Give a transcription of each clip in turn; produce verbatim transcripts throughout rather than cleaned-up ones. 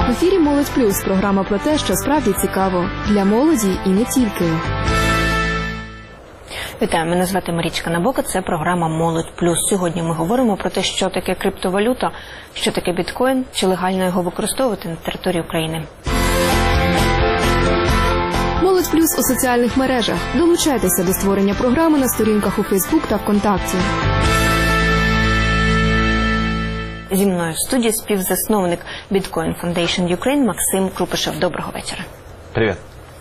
В ефірі «Молодь Плюс» – програма про те, що справді цікаво. Для молоді і не тільки. Вітаю, мене звати Марічка Набока, це програма «Молодь Плюс». Сьогодні ми говоримо про те, що таке криптовалюта, що таке біткоін, чи легально його використовувати на території України. «Молодь Плюс» у соціальних мережах. Долучайтеся до створення програми на сторінках у Фейсбук та ВКонтакті. Зі мною в студії співзасновник Bitcoin Foundation Ukraine Максим Крупишев. Доброго вечора. Привіт.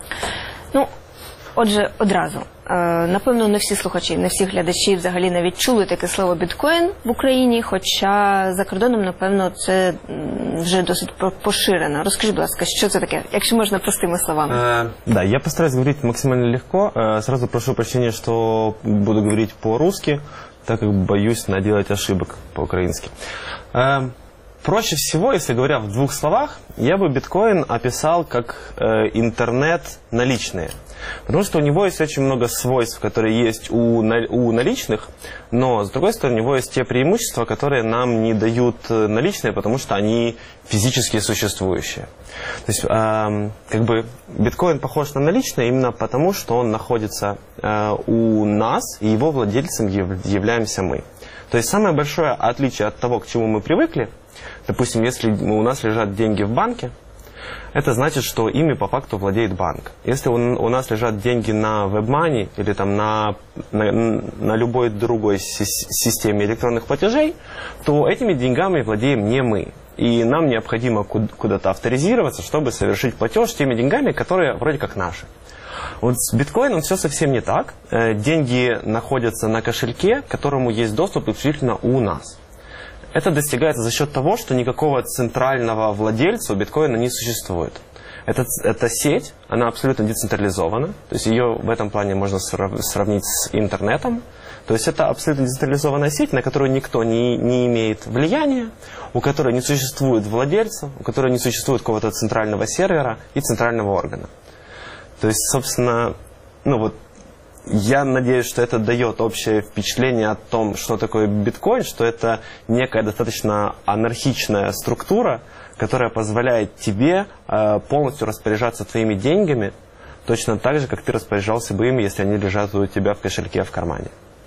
Ну, отже, одразу. Напевно, не всі слухачі, не всі глядачі взагалі навіть чули таке слово біткоін в Україні, хоча за кордоном, напевно, це вже досить поширено. Розкажи, будь ласка, що це таке, якщо можна простими словами. Э, да, я постараюсь говорить максимально легко. Э, сразу прошу прощения, что буду говорить по-русски, так как боюсь наделать ошибок по-украински. Э, проще всего, если говоря в двух словах, я бы биткоин описал как э, интернет наличные. Потому что у него есть очень много свойств, которые есть у, у наличных, но, с другой стороны, у него есть те преимущества, которые нам не дают наличные, потому что они физически существующие. То есть, э, как бы, биткоин похож на наличные именно потому, что он находится э, у нас, и его владельцем яв, являемся мы. То есть, самое большое отличие от того, к чему мы привыкли, допустим, если у нас лежат деньги в банке, это значит, что ими по факту владеет банк. Если у нас лежат деньги на WebMoney или там на, на, на любой другой системе электронных платежей, то этими деньгами владеем не мы. И нам необходимо куда-то авторизироваться, чтобы совершить платеж теми деньгами, которые вроде как наши. Вот с биткоином все совсем не так. Деньги находятся на кошельке, к которому есть доступ исключительно у нас. Это достигается за счет того, что никакого центрального владельца у биткоина не существует. Это, эта сеть, она абсолютно децентрализована. То есть ее в этом плане можно сравнить с интернетом. То есть это абсолютно децентрализованная сеть, на которую никто не, не имеет влияния, у которой не существует владельца, у которой не существует какого-то центрального сервера и центрального органа. То есть, собственно, ну вот, я надеюсь, что это дает общее впечатление о том, что такое биткоин, что это некая достаточно анархичная структура, которая позволяет тебе э, полностью распоряжаться твоими деньгами, точно так же, как ты распоряжался бы ими, если они лежат у тебя в кошельке в кармане.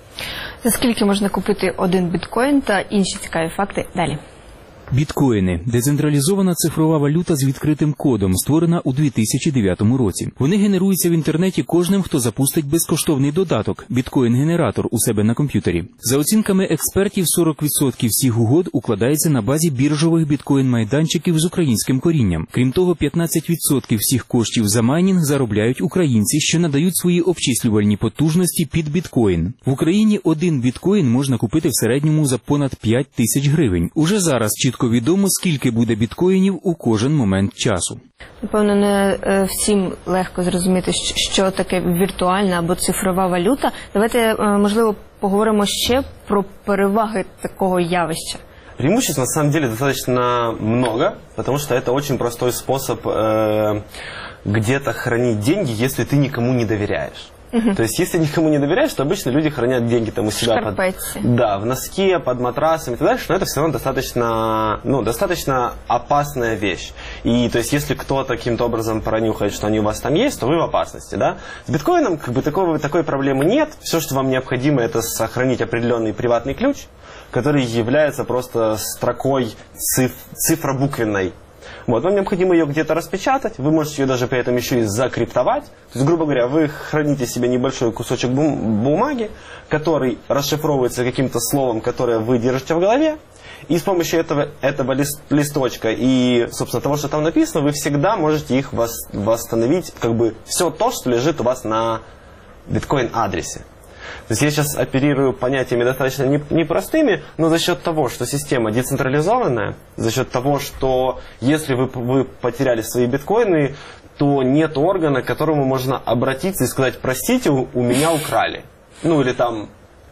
За скільки можна купити один біткоін та інші цікаві факти далі? Біткоїни – децентралізована цифрова валюта з відкритим кодом, створена у дві тисячі дев'ятому році. Вони генеруються в інтернеті кожним, хто запустить безкоштовний додаток – біткоін-генератор у себе на комп'ютері. За оцінками експертів, сорок відсотків всіх угод укладається на базі біржових біткоін-майданчиків з українським корінням. Крім того, п'ятнадцять відсотків всіх коштів за майнінг заробляють українці, що надають свої обчислювальні потужності під біткоін. В Україні один біткоін можна купити в середньому за понад п'ять тисяч гривень. Уже зараз чітко відомо, скільки буде біткоїнів у кожен момент часу. Напевно, не всім легко зрозуміти, що таке віртуальна або цифрова валюта. Давайте, можливо, поговоримо ще про переваги такого явища. Преимуществ на самом деле достаточно много, потому что это очень простой способ э, где-то хранить деньги, если ты никому не доверяешь. Uh-huh. То есть, если никому не доверяешь, то обычно люди хранят деньги там у себя под, да, в носке, под матрасом и так дальше, но это все равно достаточно, ну, достаточно опасная вещь. И, то есть, если кто-то каким-то образом пронюхает, что они у вас там есть, то вы в опасности, да. С биткоином, как бы, такого, такой проблемы нет. Все, что вам необходимо, это сохранить определенный приватный ключ, который является просто строкой циф, цифробуквенной. Вот, вам необходимо ее где-то распечатать, вы можете ее даже при этом еще и закриптовать. То есть, грубо говоря, вы храните себе небольшой кусочек бумаги, который расшифровывается каким-то словом, которое вы держите в голове. И с помощью этого, этого лист, листочка и, собственно, того, что там написано, вы всегда можете их восстановить, как бы, все то, что лежит у вас на биткоин-адресе. То есть я сейчас оперирую понятиями достаточно непростыми, но за счет того, что система децентрализованная, за счет того, что если вы, вы потеряли свои биткоины, то нет органа, к которому можно обратиться и сказать: простите, у, у меня украли. Ну или там,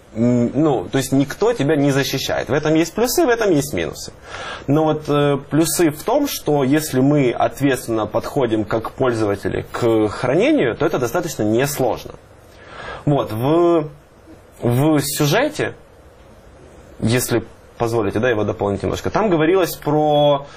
ну, то есть никто тебя не защищает. В этом есть плюсы, в этом есть минусы. Но вот э, плюсы в том, что если мы ответственно подходим как пользователи к хранению, то это достаточно несложно. Вот, в, в сюжете, если позволите, да, его дополнить немножко, там говорилось про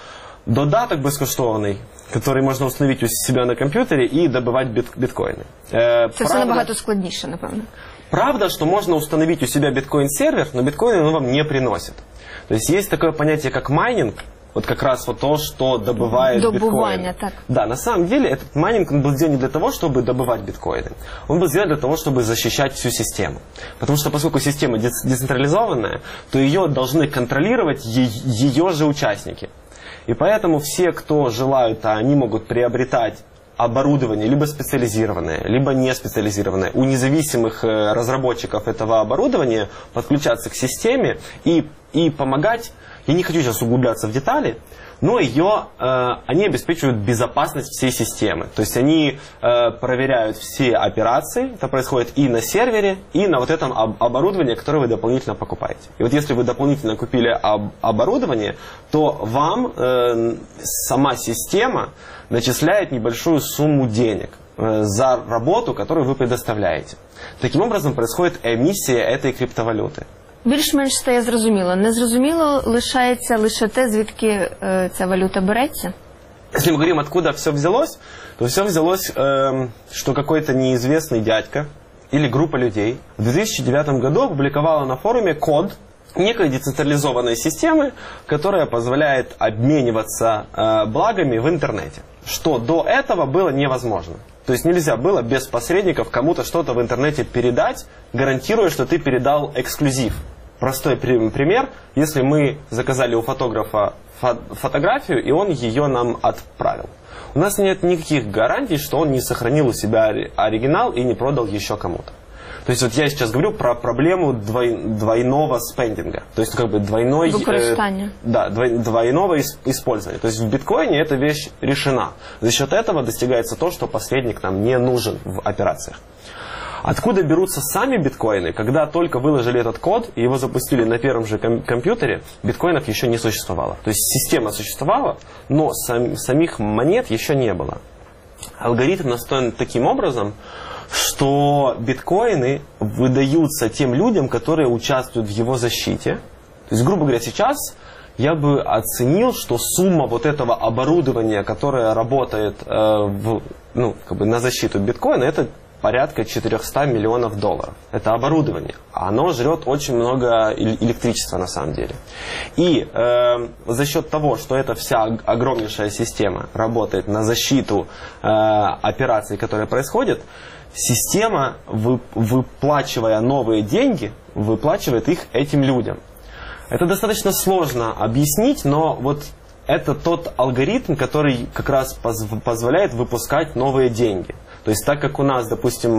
додаток безкоштовний, который можно установить у себя на компьютере и добывать бит биткоины. Э, Це все набагато складніше, напевно. Правда, что можно установить у себя биткоин-сервер, но биткоины он вам не приносит. То есть есть такое понятие, как майнинг, вот как раз вот то, что добывает Добывание, биткоины. так. Да, на самом деле этот майнинг он был сделан не для того, чтобы добывать биткоины. Он был сделан для того, чтобы защищать всю систему. Потому что поскольку система децентрализованная, то ее должны контролировать ее же участники. И поэтому все, кто желают, они могут приобретать оборудование, либо специализированное, либо не специализированное, у независимых разработчиков этого оборудования, подключаться к системе и, и помогать. Я не хочу сейчас углубляться в детали, но ее, э, они обеспечивают безопасность всей системы. То есть они э, проверяют все операции, это происходит и на сервере, и на вот этом об оборудовании, которое вы дополнительно покупаете. И вот если вы дополнительно купили об оборудование, то вам э, сама система начисляет небольшую сумму денег э, за работу, которую вы предоставляете. Таким образом происходит эмиссия этой криптовалюты. Більш-менш стає зрозуміло. Незрозуміло лишається лише те, звідки е, ця валюта береться. Если мы говорим, откуда все взялось, то все взялось, э, что какой-то неизвестный дядька или группа людей в две тысячи девятом году опубликовала на форуме код некой децентрализованной системы, которая позволяет обмениваться э, благами в интернете. Что до этого было невозможно. То есть нельзя было без посредников кому-то что-то в интернете передать, гарантируя, что ты передал эксклюзив. Простой пример, если мы заказали у фотографа фо фотографию, и он ее нам отправил. У нас нет никаких гарантий, что он не сохранил у себя оригинал и не продал еще кому-то. То есть вот я сейчас говорю про проблему двой, двойного спендинга. То есть как бы двойной... Выкористание. Э, да, двой, двойного использования. То есть в биткоине эта вещь решена. За счет этого достигается то, что посредник нам не нужен в операциях. Откуда берутся сами биткоины? Когда только выложили этот код и его запустили на первом же ком компьютере, биткоинов еще не существовало. То есть система существовала, но сам, самих монет еще не было. Алгоритм настроен таким образом, что биткоины выдаются тем людям, которые участвуют в его защите. То есть, грубо говоря, сейчас я бы оценил, что сумма вот этого оборудования, которое работает э, в, ну, как бы на защиту биткоина, это порядка четыреста миллионов долларов. Это оборудование. Оно жрет очень много электричества на самом деле. И э, за счет того, что эта вся огромнейшая система работает на защиту э, операций, которые происходят, система, выплачивая новые деньги, выплачивает их этим людям. Это достаточно сложно объяснить, но вот это тот алгоритм, который как раз позволяет выпускать новые деньги. То есть так как у нас, допустим,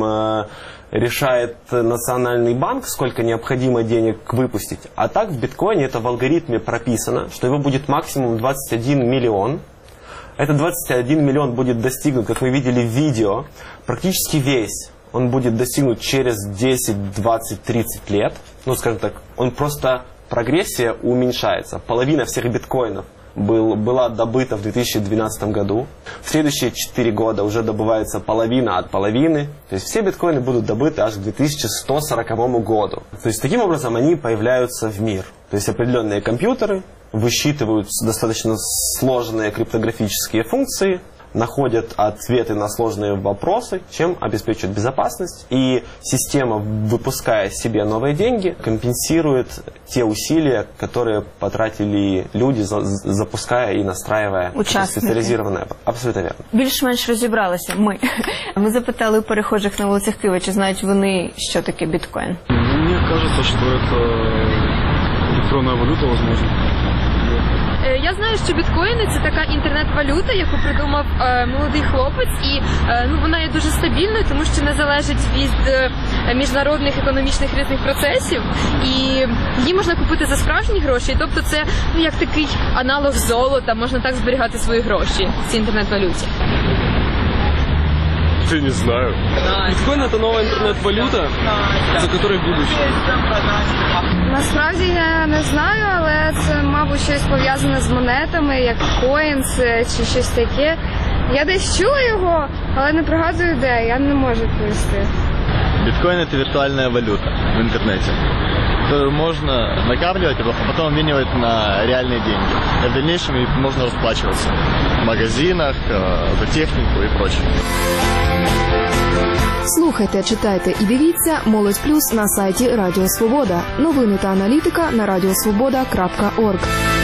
решает Национальный банк, сколько необходимо денег выпустить, а так в биткоине это в алгоритме прописано, что его будет максимум двадцать один миллион. Этот двадцать один миллион будет достигнут, как мы видели в видео, практически весь. Он будет достигнут через десять, двадцать, тридцать лет. Ну, скажем так, он просто, прогрессия уменьшается. Половина всех биткоинов был, была добыта в две тысячи двенадцатом году. В следующие четыре года уже добывается половина от половины. То есть все биткоины будут добыты аж к две тысячи сто сороковому году. То есть таким образом они появляются в мир. То есть определенные компьютеры высчитывают достаточно сложные криптографические функции, находят ответы на сложные вопросы, чем обеспечивают безопасность. И система, выпуская себе новые деньги, компенсирует те усилия, которые потратили люди, запуская и настраивая специализированное. Абсолютно верно. Більш-менш розібралися ми. Ми запитали у перехожих на вулицях Києва, чи знають вони, що таке біткоін. Мне кажется, что это электронная валюта, возможно. Я знаю, що біткоїни – це така інтернет-валюта, яку придумав е, молодий хлопець, і е, ну, вона є дуже стабільною, тому що не залежить від е, міжнародних економічних різних процесів, і її можна купити за справжні гроші, тобто це ну, як такий аналог золота, можна так зберігати свої гроші в цій інтернет-валюті. Я не знаю. Биткоин – это новая интернет-валюта, за которой будущее. Насправді я не знаю, але це, мабуть, щось пов'язане з монетами, як коїнс чи щось таке. Я десь чула його, але не пригадую де, я не можу відповісти. Биткоин – это виртуальная валюта в интернете. которую можно накапливать, а потом обменивать на реальные деньги. И в дальнейшем можно расплачиваться в магазинах, за технику и прочее. Слухайте, читайте і дивіться «Молодь плюс» на сайті Радіо Свобода. Новини та аналітика на радіосвобода крапка орг.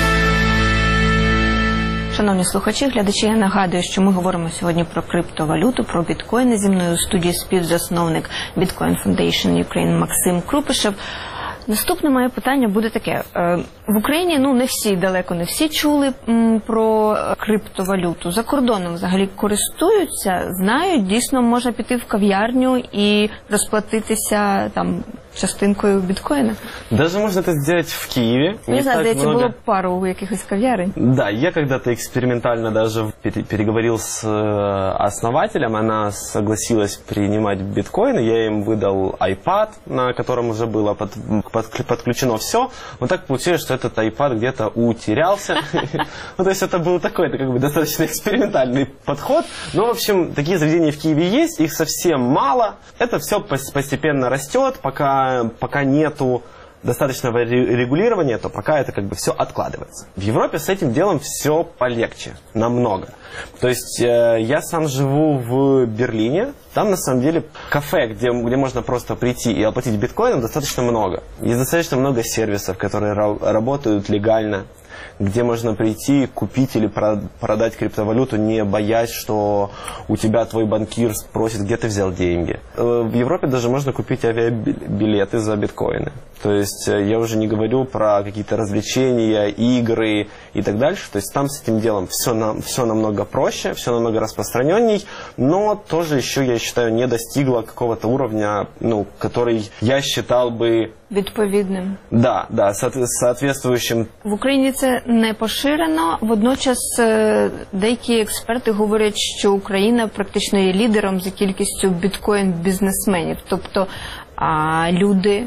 Шановні слухачі, глядачі, я нагадую, що ми говоримо сьогодні про криптовалюту, про біткоїни. Зі мною у студії співзасновник Bitcoin Foundation Ukraine Максим Крупишев. Наступне моє питання буде таке. В Україні, ну, не всі, далеко не всі чули про криптовалюту. За кордоном взагалі користуються, знають, дійсно можна піти в кав'ярню і розплатитися там частинкою біткоїна. Даже можно это сделать в Киеве. Не, не знаю, здається, много... було пару у якихось кав'ярень. Да, я когда-то экспериментально даже переговорил с основателем, она согласилась принимать биткоины, я им выдал iPad, на котором уже было под, под, подключено все. Вот так получилось, что этот iPad где-то утерялся. Ну, то есть это был такой, это как бы достаточно экспериментальный подход. Но, в общем, такие заведения в Киеве есть, их совсем мало. Это все постепенно растет, пока пока нету достаточного регулирования, то пока это как бы все откладывается. В Европе с этим делом все полегче, намного. То есть э, я сам живу в Берлине, там на самом деле кафе, где, где можно просто прийти и оплатить биткоином, достаточно много. Есть достаточно много сервисов, которые ра- работают легально, где можно прийти, купить или продать криптовалюту, не боясь, что у тебя твой банкир спросит, где ты взял деньги. В Европе даже можно купить авиабилеты за биткоины. То есть я уже не говорю про какие-то развлечения, игры и так дальше. То есть там с этим делом все, на, все намного проще, все намного распространенней, но тоже еще, я считаю, не достигло какого-то уровня, ну, который я считал бы... Відповідним. Да, да, соответствующим. В Україні це не поширено. Водночас деякі експерти говорять, що Україна практично є лідером за кількістю біткоін-бізнесменів. Тобто а люди,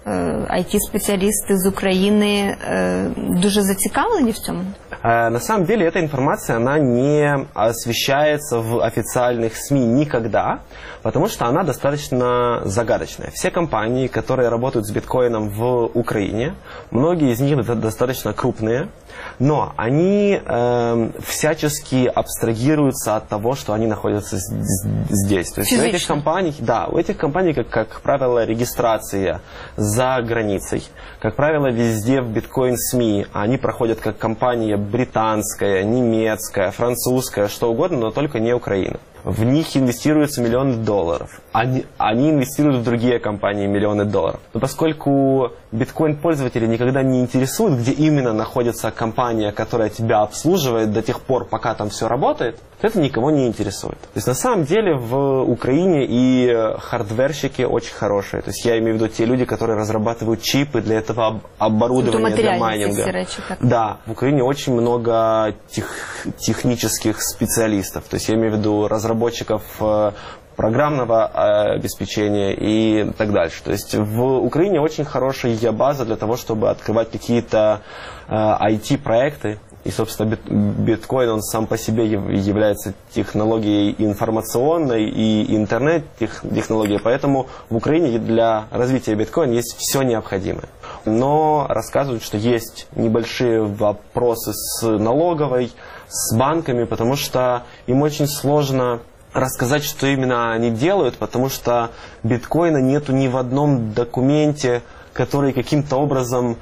ай ті-спеціалісти з України дуже зацікавлені в цьому? На самом деле эта информация, она не освещается в официальных СМИ никогда, потому что она достаточно загадочная. Все компании, которые работают с биткоином в Украине, многие из них достаточно крупные, но они э, всячески абстрагируются от того, что они находятся здесь. То есть у этих компаний, да, у этих компаний, как, как правило, регистрация за границей. Как правило, везде в биткоин-СМИ они проходят как компания британская, немецкая, французская, что угодно, но только не Украина. В них инвестируются миллионы долларов. Они, они инвестируют в другие компании миллионы долларов. Но поскольку биткоин-пользователи никогда не интересуют, где именно находится компания, которая тебя обслуживает до тех пор, пока там все работает, то это никого не интересует. То есть на самом деле в Украине и хардверщики очень хорошие. То есть я имею в виду те люди, которые разрабатывают чипы для этого оборудования для майнинга. Речи, да, в Украине очень много тех, технических специалистов. То есть я имею в виду разработчиков программного обеспечения и так дальше. То есть в Украине очень хорошая база для того, чтобы открывать какие-то ай ти-проекты. И, собственно, биткоин, он сам по себе является технологией информационной и интернет-технологией. Поэтому в Украине для развития биткоина есть все необходимое. Но рассказывают, что есть небольшие вопросы с налоговой, с банками, потому что им очень сложно рассказать, что именно они делают, потому что биткоина нету ни в одном документе, который каким-то образом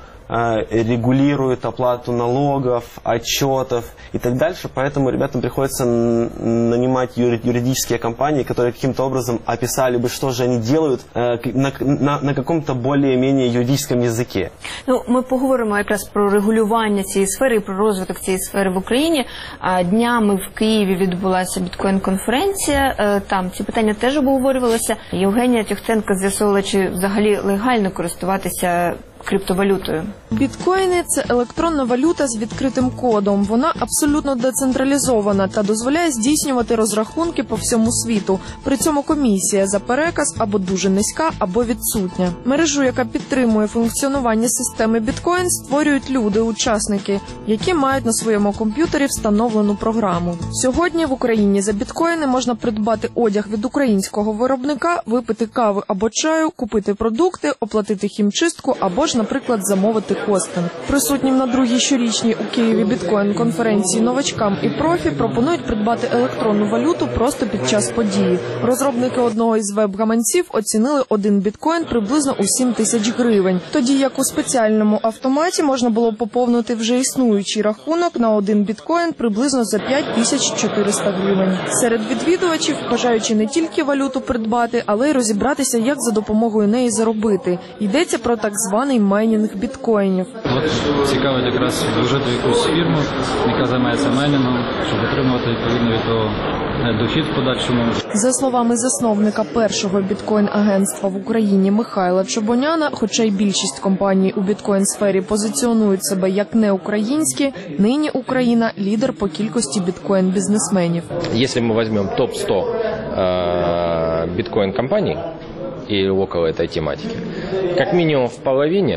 регулирует оплату налогов, отчетов и так дальше. Поэтому ребятам приходится нанимать юридические компании, которые каким-то образом описали бы, что же они делают на, на, на каком-то более-менее юридическом языке. Ну, ми поговоримо якраз про регулювання цієї сфери і про розвиток цієї сфери в Україні. Днями в Києві відбулася біткоін-конференція. Там ці питання теж обговорювалися. Євгенія Тюхтенко з'ясовувала, чи взагалі легально користуватися криптовалютою. Біткоїни – це електронна валюта з відкритим кодом. Вона абсолютно децентралізована та дозволяє здійснювати розрахунки по всьому світу. При цьому комісія за переказ або дуже низька, або відсутня. Мережу, яка підтримує функціонування системи біткоін, створюють люди-учасники, які мають на своєму комп'ютері встановлену програму. Сьогодні в Україні за біткоїни можна придбати одяг від українського виробника, випити кави або чаю, купити продукти, оплатити хімчистку або ж, наприклад, замовити хостинг. Присутнім на другій щорічній у Києві біткоін-конференції новачкам і профі пропонують придбати електронну валюту просто під час події. Розробники одного із веб-гаманців оцінили один біткоін приблизно у сім тисяч гривень, тоді як у спеціальному автоматі можна було поповнити вже існуючий рахунок на один біткоін приблизно за п'ять тисяч чотириста гривень. Серед відвідувачів, бажаючи не тільки валюту придбати, але й розібратися, як за допомогою неї заробити. Йдеться про так званий майнінг біткоїнів. От цікавить якраз вложити якусь фірму, яка займається майнінгом, щоб отримувати відповідно від того дохід в подальшому. За словами засновника першого біткоін-агентства в Україні Михайла Чобоняна, хоча й більшість компаній у біткоін-сфері позиціонують себе як неукраїнські, нині Україна – лідер по кількості біткоін-бізнесменів. Якщо ми візьмемо топ сто біткоін-компаній, и около этой тематики. Как минимум в половине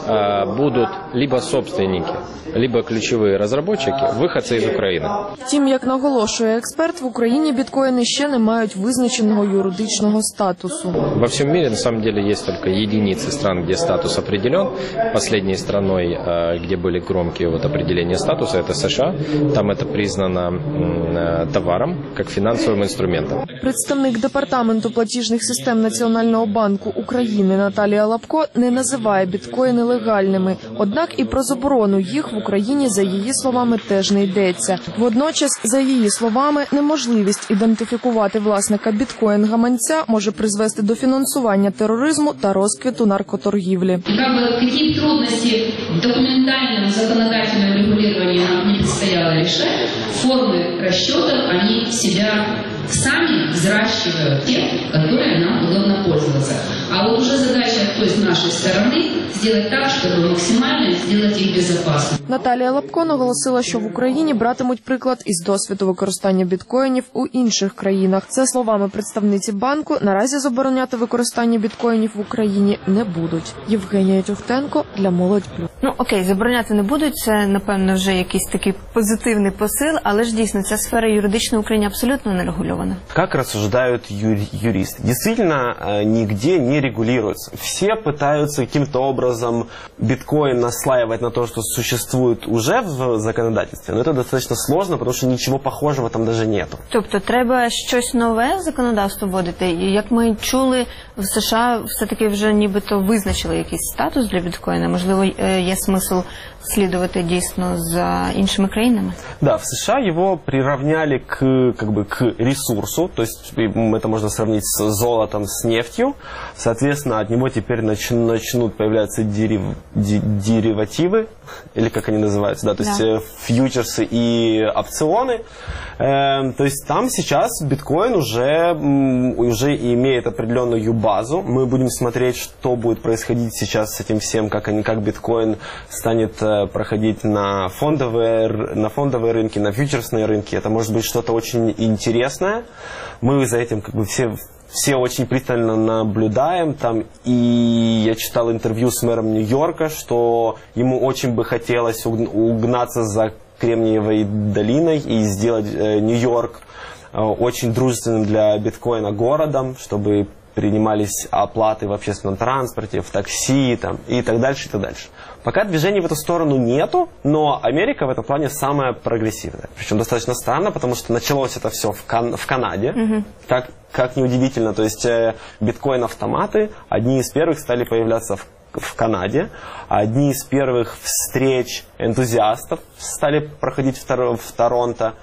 э, будут либо собственники, либо ключові розробники, виходці із України. Втім, як наголошує експерт, в Україні біткоїни ще не мають визначеного юридичного статусу. Во всем мире, на самом деле, есть только единицы стран, где статус определен. Последней страной, где были громкие вот определения статуса, это США. Там это признано товаром, как финансовым инструментом. Представник Департаменту платіжних систем Національного банку України Наталія Лапко не називає біткоїни легальними. Однак і про заборону їх в Україні, за її словами, теж не йдеться. Водночас, за її словами, неможливість ідентифікувати власника біткоін-гаманця може призвести до фінансування тероризму та розквіту наркоторгівлі. Які трудності в документальному законодательному регулюванні нам не предстояло решать, форми розчетів вони себе сами взращивают те, которые нам удобно пользоваться. А вот уже задача, то есть нашей стороны, сделать так, чтобы максимально сделать их безопасными. Наталія Лапко наголосила, що в Україні братимуть приклад із досвіду використання біткоїнів у інших країнах. За словами представниці банку, наразі забороняти використання біткоїнів в Україні не будуть. Євгенія Тюхтенко для Молодь Плюс. Ну окей, забороняти не будуть, це напевно вже якийсь такий позитивний посил, але ж дійсно ця сфера юридичної в Україні абсолютно не регульована. Как рассуждают юри юристы? Действительно, нигде не регулируется. Все пытаются каким-то образом биткоин наслаивать на то, что существует уже в законодательстве, но это достаточно сложно, потому что ничего похожего там даже нету. Тобто треба щось нове в законодавство вводити? І як ми чули, в США все-таки вже нібито визначили якийсь статус для біткоїна. Можливо, є смисл слідувати дійсно за іншими країнами? Да, в США его приравняли к, как бы, к ресурсу, то есть это можно сравнить с золотом, с нефтью. Соответственно, от него теперь нач, начнут появляться дерив, ди, деривативы, или как они называются, да, то есть да. фьючерсы и опционы. Э, то есть там сейчас биткоин уже, уже имеет определенную базу. Мы будем смотреть, что будет происходить сейчас с этим всем, как, они, как биткоин станет проходить на фондовые, на фондовые рынки, на фьючерсные рынки. Это может быть что-то очень интересное. Мы за этим как бы все... Все очень пристально наблюдаем там, и я читал интервью с мэром Нью-Йорка, что ему очень бы хотелось угнаться за Кремниевой долиной и сделать э, Нью-Йорк э, очень дружественным для биткоина городом, чтобы принимались оплаты в общественном транспорте, в такси там, и так дальше, и так дальше. Пока движений в эту сторону нету, но Америка в этом плане самая прогрессивная. Причем достаточно странно, потому что началось это все в, Кан в Канаде. Mm-hmm. Так, как неудивительно, то есть э, биткоин-автоматы, одни из первых стали появляться в, в Канаде, одни из первых встреч энтузиастов стали проходить в, Тор в Торонто.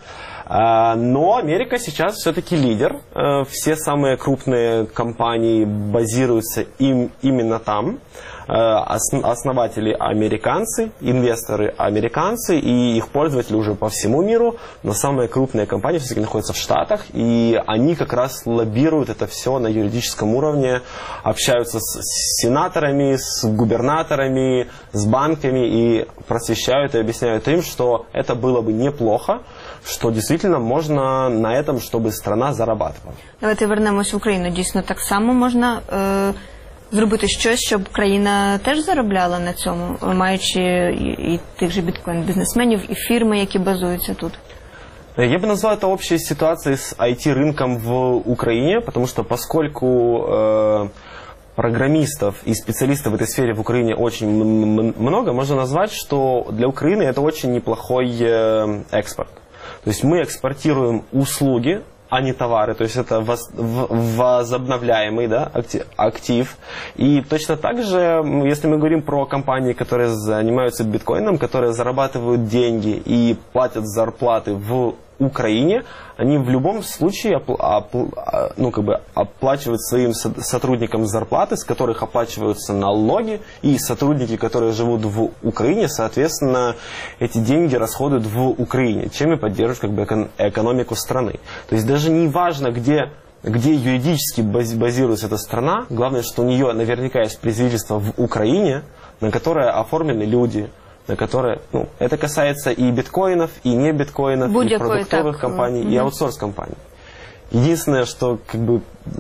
Но Америка сейчас все-таки лидер. Все самые крупные компании базируются им, именно там. Основатели американцы, инвесторы американцы, и их пользователи уже по всему миру. Но самые крупные компании все-таки находятся в Штатах, и они как раз лоббируют это все на юридическом уровне, общаются с сенаторами, с губернаторами, с банками и просвещают и объясняют им, что это было бы неплохо, що дійсно можна на этом, щоб страна зарабатувала. Давайте вернемось в Україну. Дійсно, так само можна е, зробити щось, щоб країна теж заробляла на цьому, маючи і, і тих же біткоін-бізнесменів, і фірми, які базуються тут. Я бы назвал это общей ситуацией с ай ти-рынком в Украине, потому что поскольку э, программистов и специалистов в этой сфере в Украине очень много, можно назвать, что для Украины это очень неплохой э, экспорт. То есть мы экспортируем услуги, а не товары, то есть это возобновляемый, да, актив. И точно так же, если мы говорим про компании, которые занимаются биткоином, которые зарабатывают деньги и платят зарплаты в Украине, они в любом случае ну, как бы оплачивают своим сотрудникам зарплаты, с которых оплачиваются налоги, и сотрудники, которые живут в Украине, соответственно, эти деньги расходуют в Украине, чем и поддерживают как бы экономику страны. То есть даже не важно, где, где юридически базируется эта страна, главное, что у нее наверняка есть представительство в Украине, на которое оформлены люди, на которые, ну, это касается и биткоинов, и не биткоинов, Будь и продуктовых так, компаний, угу. и аутсорс-компаний. Единственное, что как бы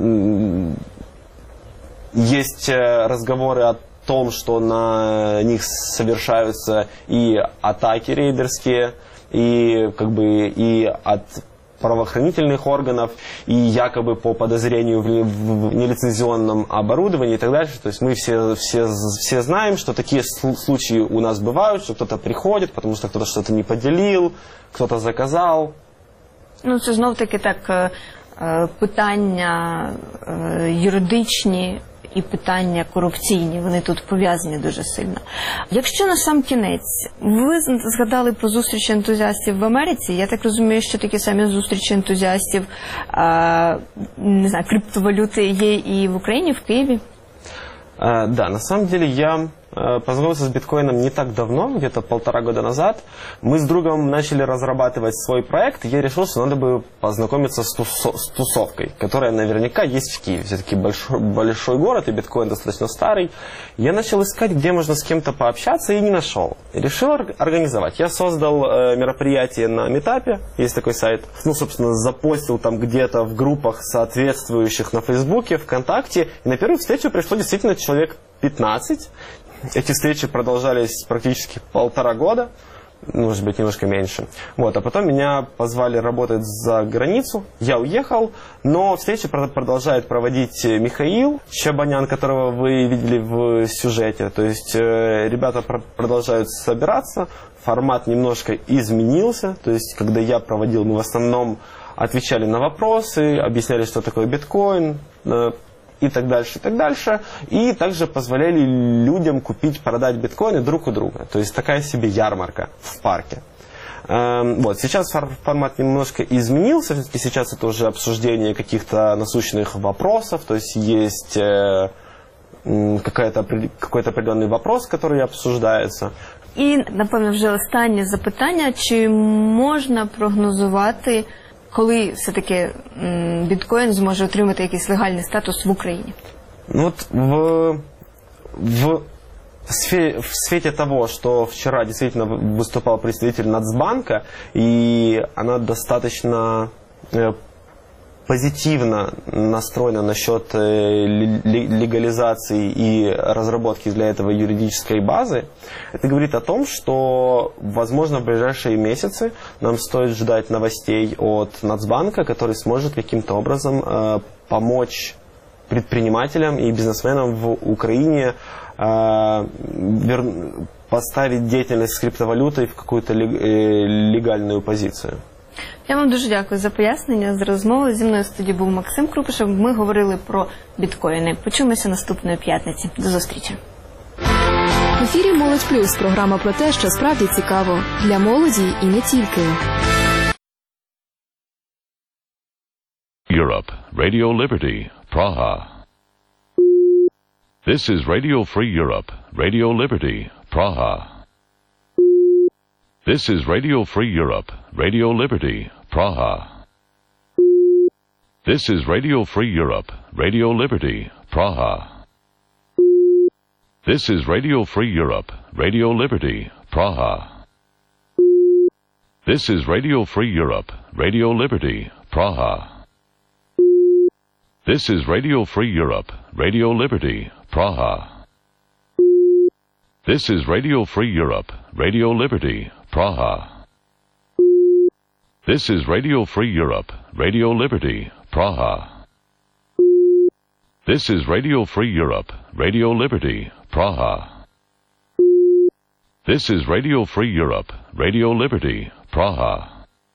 есть разговоры о том, что на них совершаются и атаки рейдерские, и как бы и от правоохранительных органов, и якобы по подозрению в нелицензионном оборудовании и так дальше. То есть мы все, все, все знаем, что такие случаи у нас бывают, что кто-то приходит, потому что кто-то что-то не поделил, кто-то заказал. Ну, це знов-таки так питання юридичні і питання корупційні, вони тут пов'язані дуже сильно. Якщо на сам кінець, ви згадали про зустрічі ентузіастів в Америці, я так розумію, що такі самі зустрічі ентузіастів, а, не знаю, криптовалюти є і в Україні, в Києві? А, да, на самом деле я познакомился с биткоином не так давно, где-то полтора года назад. Мы с другом начали разрабатывать свой проект, и я решил, что надо бы познакомиться с, тусо с тусовкой, которая наверняка есть в Киеве. Все-таки большой, большой город, и биткоин достаточно старый. Я начал искать, где можно с кем-то пообщаться, и не нашел. И решил организовать. Я создал э, мероприятие на Meetup, есть такой сайт. Ну, собственно, запостил там где-то в группах соответствующих на Фейсбуке, ВКонтакте. И на первую встречу пришло действительно человек пятнадцать. Эти встречи продолжались практически полтора года, может быть, немножко меньше. Вот, а потом меня позвали работать за границу, я уехал, но встречи продолжает проводить Михаил Чабанян, которого вы видели в сюжете. То есть э, ребята про продолжают собираться, формат немножко изменился, то есть когда я проводил, мы в основном отвечали на вопросы, объясняли, что такое биткоин, э, и так дальше, и так дальше. И также позволяли людям купить, продать биткоины друг у друга. То есть такая себе ярмарка в парке. Эм, вот. Сейчас формат немножко изменился. Все-таки сейчас это уже обсуждение каких-то насущных вопросов. То есть есть э, какой-то определенный вопрос, который обсуждается. І, напевно, вже останнє запитання. Чи можна прогнозувати, коли все-таки біткоін зможе отримати якийсь легальний статус в Україні? Ну, вот в, в, сфере, в свете того, что вчера действительно выступал представитель Нацбанка, и она достаточно позитивно настроена насчет легализации и разработки для этого юридической базы, это говорит о том, что, возможно, в ближайшие месяцы нам стоит ждать новостей от Нацбанка, который сможет каким-то образом э, помочь предпринимателям и бизнесменам в Украине э, вер... поставить деятельность с криптовалютой в какую-то легальную позицию. Я вам дуже дякую за пояснення, за розмову. Зі мною в студії був Максим Крупишев. Ми говорили про біткоїни. Почуємося наступної п'ятниці. До зустрічі. В ефірі «Молодь Плюс» – програма про те, що справді цікаво. Для молоді і не тільки. Europe, Radio Liberty, Praha. This is Radio Free Europe, Radio Liberty, Praha. This is Radio Free Europe, Radio Liberty, Praha. This is Radio Free Europe, Radio Liberty, Praha. This is Radio Free Europe, Radio Liberty, Praha. This is Radio Free Europe, Radio Liberty, Praha. This is Radio Free Europe, Radio Liberty, Praha. This is Radio Free Europe, Radio Liberty, Praha. This is Radio Free Europe, Radio Liberty, Praha. This is Radio Free Europe, Radio Liberty, Praha. This is Radio Free Europe, Radio Liberty, Praha.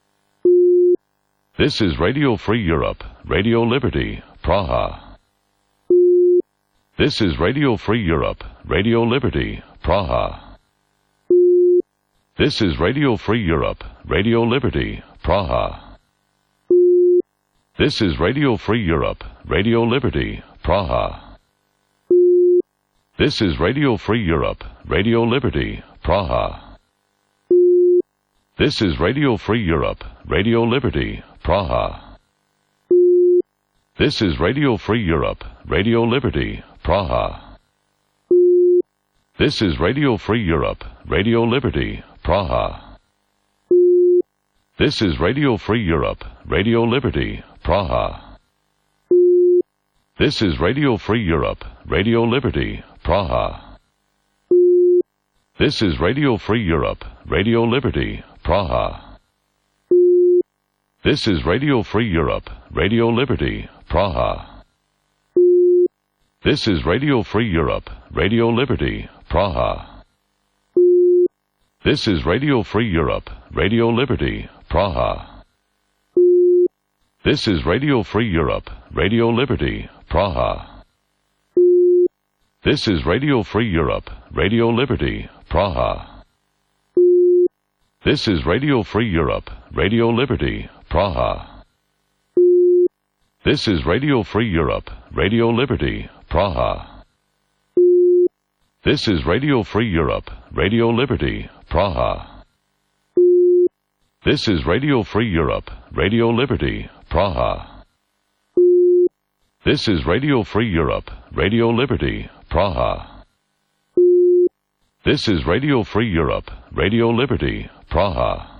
This is Radio Free Europe, Radio Liberty, Praha. This is Radio Free Europe, Radio Liberty, Praha. This is Radio Free Europe, Radio Liberty, Praha. This is Radio Free Europe, Radio Liberty, Praha. This is Radio Free Europe, Radio Liberty, Praha. This is Radio Free Europe, Radio Liberty, Praha. This is Radio Free Europe, Radio Liberty, Praha. This is Radio Free Europe, Radio Liberty, Praha. This is Radio Free Europe, Radio Liberty, Praha. This is Radio Free Europe, Radio Liberty, Praha. This is Radio Free Europe, Radio Liberty, Praha. This is Radio Free Europe, Radio Liberty, Praha. This is Radio Free Europe, Radio Liberty, Praha. This is Radio Free Europe, Radio Liberty, Praha. This is Radio Free Europe, Radio Liberty, Praha. This is Radio Free Europe, Radio Liberty, Praha. This is Radio Free Europe, Radio Liberty, Praha. This is Radio Free Europe, Radio Liberty, Praha. This is Radio Free Europe, Radio Liberty, Praha. This is Radio Free Europe, Radio Liberty, Praha. This is Radio Free Europe, Radio Liberty, Praha. This is Radio Free Europe, Radio Liberty, Praha.